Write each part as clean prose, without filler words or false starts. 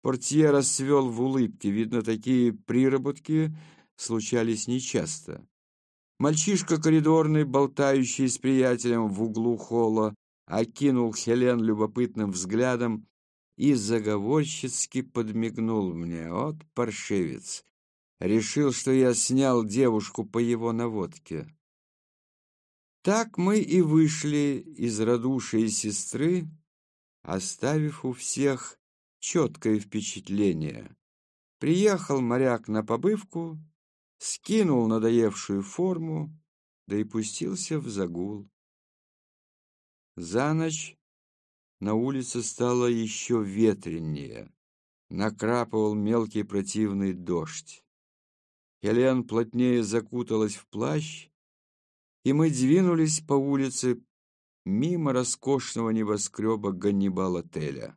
Портье расцвел в улыбке. Видно, такие приработки случались нечасто. Мальчишка коридорный, болтающий с приятелем в углу холла, окинул Хелен любопытным взглядом и заговорщицки подмигнул мне. Вот паршивец! Решил, что я снял девушку по его наводке. Так мы и вышли из радушия сестры, оставив у всех четкое впечатление. Приехал моряк на побывку, скинул надоевшую форму, да и пустился в загул. За ночь на улице стало еще ветреннее, накрапывал мелкий противный дождь. Хелен плотнее закуталась в плащ, и мы двинулись по улице мимо роскошного небоскреба Ганнибал-отеля.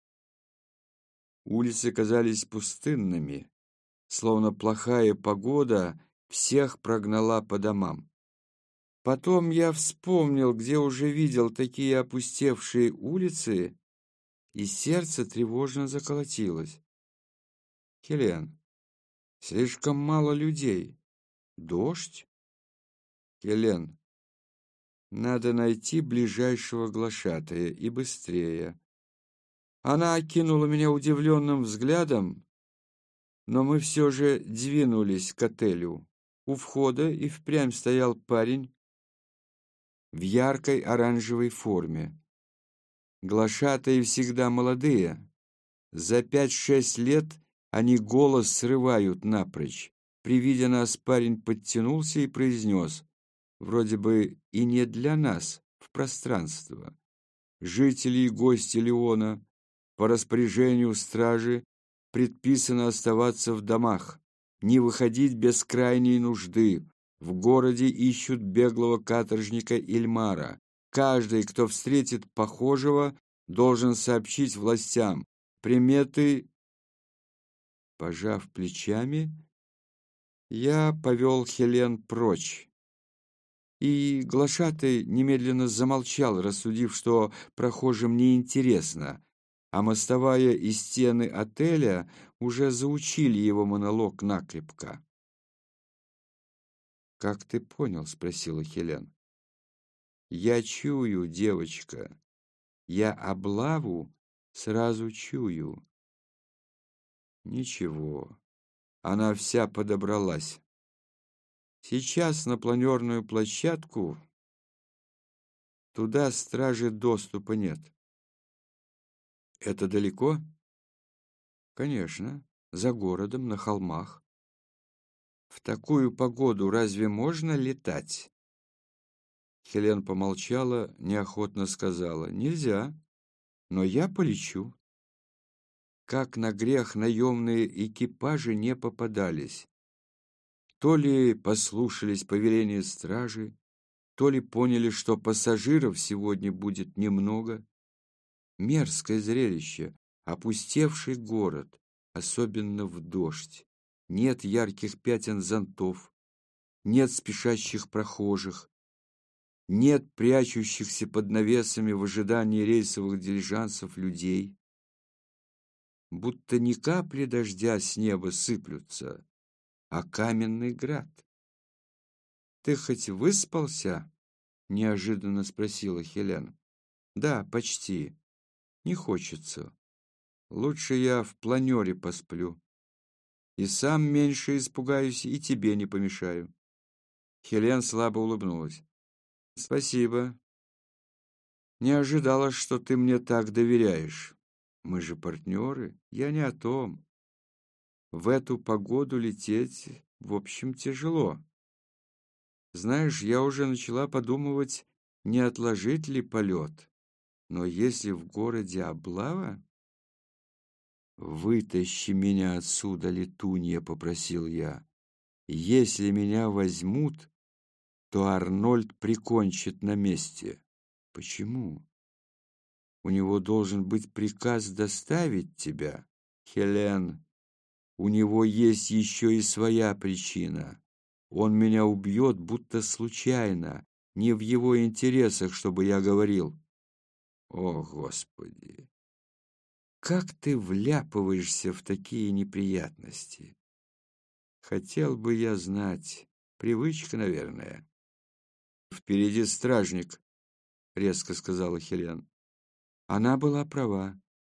Улицы казались пустынными, словно плохая погода всех прогнала по домам. Потом я вспомнил, где уже видел такие опустевшие улицы, и сердце тревожно заколотилось. Хелен, слишком мало людей. Дождь? Хелен, надо найти ближайшего глашатая и быстрее. Она окинула меня удивленным взглядом, но мы все же двинулись к отелю. У входа и впрямь стоял парень в яркой оранжевой форме. Глашатаи всегда молодые. За 5-6 лет они голос срывают напрочь. При виде нас парень подтянулся и произнес, вроде бы и не для нас, в пространство. Жители и гости Леона по распоряжению стражи предписано оставаться в домах, не выходить без крайней нужды. В городе ищут беглого каторжника Ильмара. Каждый, кто встретит похожего, должен сообщить властям. Приметы... Пожав плечами, я повел Хелен прочь. И глашатай немедленно замолчал, рассудив, что прохожим неинтересно, а мостовая и стены отеля уже заучили его монолог накрепко. «Как ты понял?» — спросила Хелен. «Я чую, девочка. Я облаву сразу чую». «Ничего, она вся подобралась. Сейчас на планерную площадку, туда стражи доступа нет». «Это далеко?» «Конечно, за городом, на холмах». «В такую погоду разве можно летать?» Хелен помолчала, неохотно сказала, «Нельзя, но я полечу». Как на грех наемные экипажи не попадались. То ли послушались повеления стражи, то ли поняли, что пассажиров сегодня будет немного. Мерзкое зрелище, опустевший город, особенно в дождь. Нет ярких пятен зонтов, нет спешащих прохожих, нет прячущихся под навесами в ожидании рейсовых дилижансов людей. Будто ни капли дождя с неба сыплются, а каменный град. «Ты хоть выспался?» — неожиданно спросила Хелен. «Да, почти. Не хочется. Лучше я в планере посплю. И сам меньше испугаюсь, и тебе не помешаю». Хелен слабо улыбнулась. «Спасибо. Не ожидала, что ты мне так доверяешь. Мы же партнеры. Я не о том. В эту погоду лететь, в общем, тяжело. Знаешь, я уже начала подумывать, не отложить ли полет. Но если в городе облава...» «Вытащи меня отсюда, летунья», — попросил я. «Если меня возьмут, то Арнольд прикончит на месте». «Почему?» «У него должен быть приказ доставить тебя, Хелен. У него есть еще и своя причина. Он меня убьет, будто случайно, не в его интересах, чтобы я говорил». «О, Господи! Как ты вляпываешься в такие неприятности? Хотел бы я знать. Привычка, наверное. Впереди стражник, резко сказала Хелен. Она была права.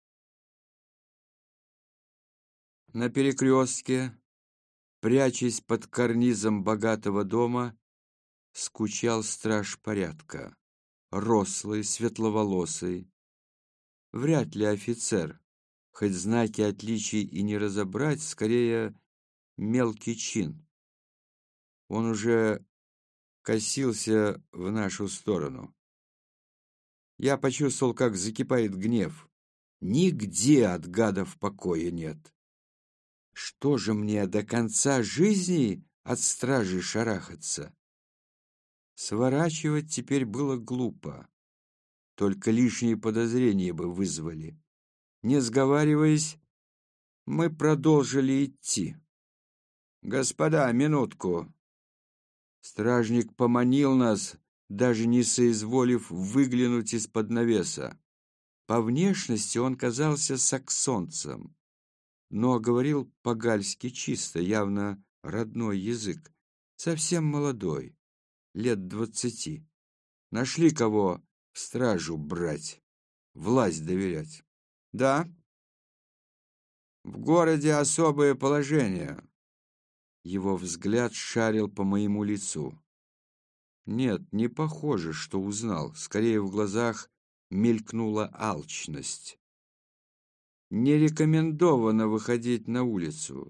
На перекрестке, прячась под карнизом богатого дома, скучал страж порядка. Рослый, светловолосый. Вряд ли офицер, хоть знаки отличий и не разобрать, скорее мелкий чин. Он уже косился в нашу сторону. Я почувствовал, как закипает гнев. Нигде от гадов покоя нет. Что же мне до конца жизни от стражи шарахаться? Сворачивать теперь было глупо. Только лишние подозрения бы вызвали. Не сговариваясь, мы продолжили идти. «Господа, минутку!» Стражник поманил нас, даже не соизволив выглянуть из-под навеса. По внешности он казался саксонцем, но говорил по-гальски чисто, явно родной язык. Совсем молодой, лет 20. Нашли кого в стражу брать, власть доверять. Да, в городе особое положение. Его взгляд шарил по моему лицу. Нет, не похоже, что узнал. Скорее, в глазах мелькнула алчность. Не рекомендовано выходить на улицу.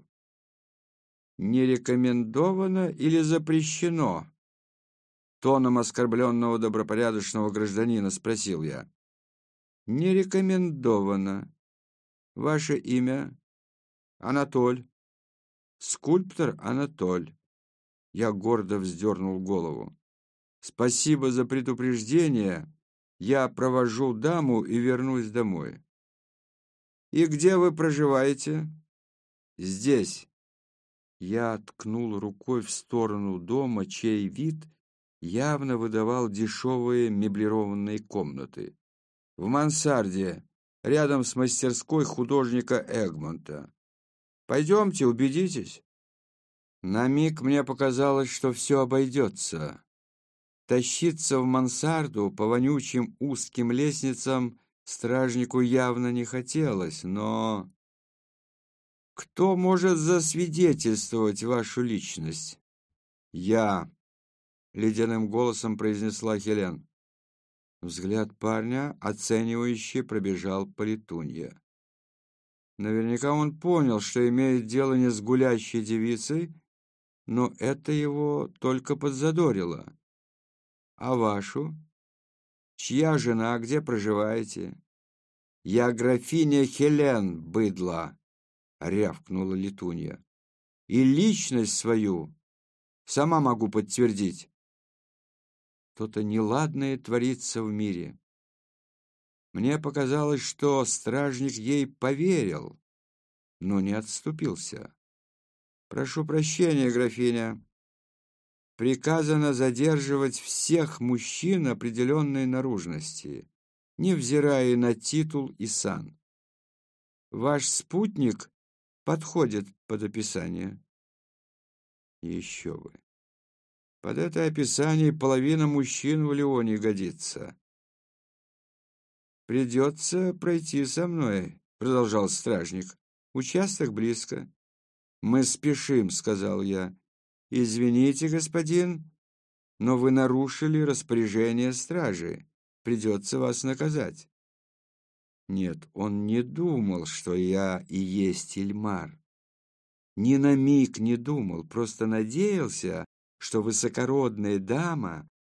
Не рекомендовано или запрещено? Тоном оскорбленного добропорядочного гражданина спросил я. Не рекомендовано. Ваше имя? Анатоль. Скульптор Анатоль. Я гордо вздернул голову. Спасибо за предупреждение. Я провожу даму и вернусь домой. И где вы проживаете? Здесь. Я ткнул рукой в сторону дома, чей вид явно выдавал дешевые меблированные комнаты. В мансарде, рядом с мастерской художника Эгмонта. Пойдемте, убедитесь. На миг мне показалось, что все обойдется. Тащиться в мансарду по вонючим узким лестницам стражнику явно не хотелось, но... Кто может засвидетельствовать вашу личность? Я, ледяным голосом произнесла Хелен. Взгляд парня, оценивающе, пробежал по Летунье. Наверняка он понял, что имеет дело не с гулящей девицей, но это его только подзадорило. А вашу? Чья жена, где проживаете? Я графиня Хелен, быдло, рявкнула Летунья. И личность свою сама могу подтвердить. Что-то неладное творится в мире. Мне показалось, что стражник ей поверил, но не отступился. Прошу прощения, графиня. Приказано задерживать всех мужчин определенной наружности, невзирая на титул и сан. Ваш спутник подходит под описание. Еще бы. Под это описание половина мужчин в Лионе годится. Придется пройти со мной, продолжал стражник. Участок близко. Мы спешим, сказал я. «Извините, господин, но вы нарушили распоряжение стражи. Придется вас наказать». Нет, он не думал, что я и есть Ильмар. Ни на миг не думал, просто надеялся, что высокородная дама